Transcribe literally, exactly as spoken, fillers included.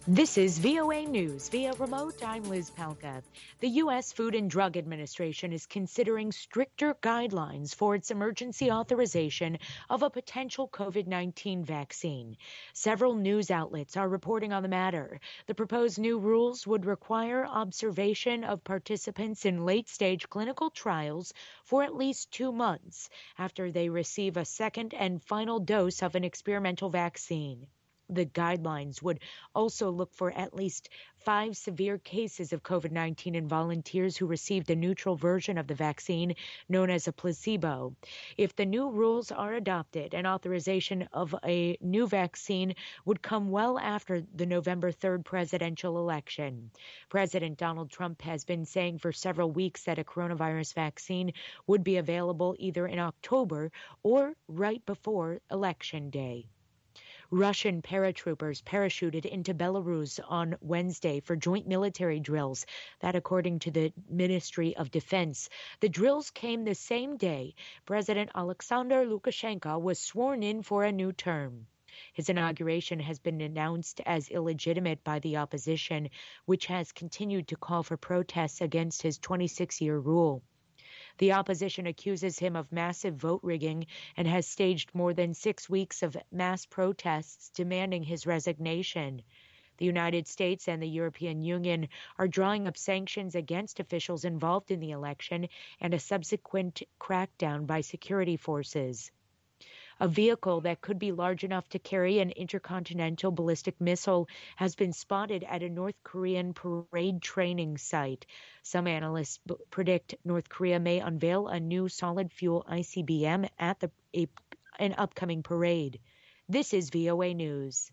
This is V O A News via remote. I'm Liz Palka. The U S Food and Drug Administration is considering stricter guidelines for its emergency authorization of a potential COVID nineteen vaccine. Several news outlets are reporting on the matter. The proposed new rules would require observation of participants in late-stage clinical trials for at least two months after they receive a second and final dose of an experimental vaccine. The guidelines would also look for at least five severe cases of COVID nineteen in volunteers who received a neutral version of the vaccine known as a placebo. If the new rules are adopted, an authorization of a new vaccine would come well after the November third presidential election. President Donald Trump has been saying for several weeks that a coronavirus vaccine would be available either in October or right before Election Day. Russian paratroopers parachuted into Belarus on Wednesday for joint military drills. That, according to the Ministry of Defense. The drills came the same day President Alexander Lukashenko was sworn in for a new term. His inauguration has been announced as illegitimate by the opposition, which has continued to call for protests against his twenty-six-year rule. The opposition accuses him of massive vote rigging and has staged more than six weeks of mass protests demanding his resignation. The United States and the European Union are drawing up sanctions against officials involved in the election and a subsequent crackdown by security forces. A vehicle that could be large enough to carry an intercontinental ballistic missile has been spotted at a North Korean parade training site. Some analysts b- predict North Korea may unveil a new solid-fuel I C B M at the, a, an upcoming parade. This is V O A News.